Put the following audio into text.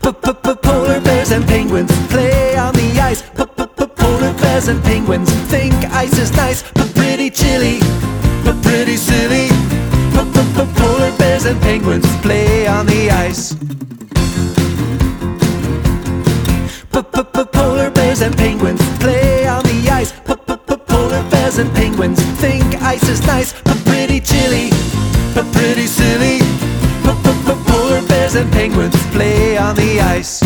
Polar bears and penguins play on the ice. Polar bears and penguins think ice is nice, but pretty chilly, but pretty silly. Polar bears and penguins play on the ice. Polar bears and penguins play on the ice. Polar bears and penguins think ice is nice, but pretty chilly, but pretty silly. Polar bears and penguins play on the ice.